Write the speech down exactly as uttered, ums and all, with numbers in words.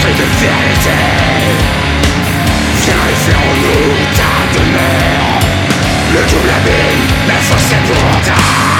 cri de vérité. Viens et ferons-nous ta demeure. Le double abîme, la force est pour ta